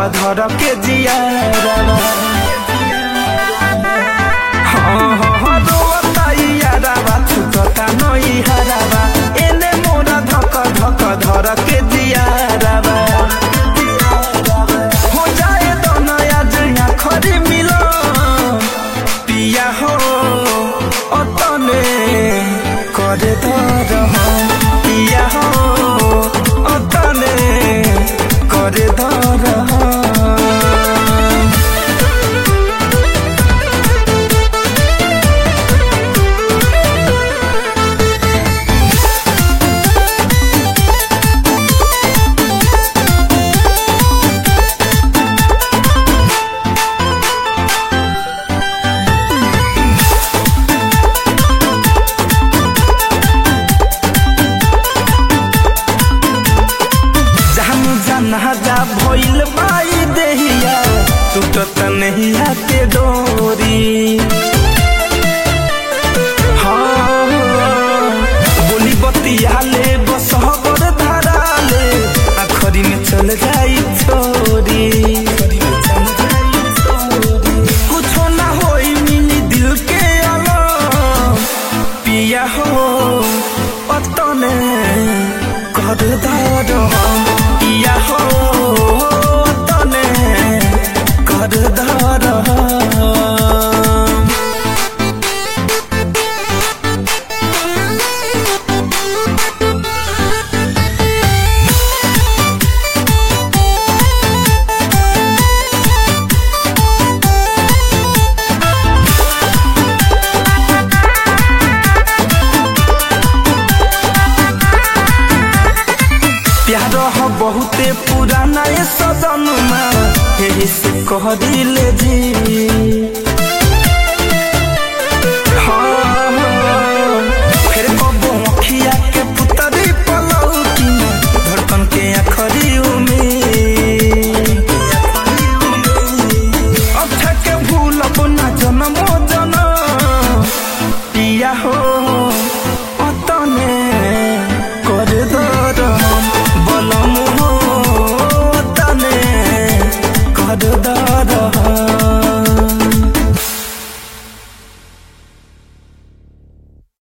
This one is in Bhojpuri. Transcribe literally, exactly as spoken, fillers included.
धर के जियारवा हाँ हाँ रोता यारवा छुटता नई हरावा एने मोरा धक धक धर के जियारवा हो जाए तो नया जया खरी मिलो पिया हो अतने करे धर पिया हो अतने करे धर जा भइल बाई देहिया टूटत नहीं के डोरी हाँ बोली बतिया ले बस हबर धारा ले आखरी में चल जाई छोरी कुछो ना होई मिली दिल के आलम पिया हो अतने कर धर पिया हो तने कर धर प्यार बहुते पुराना सदन में यही से कह दिले जी।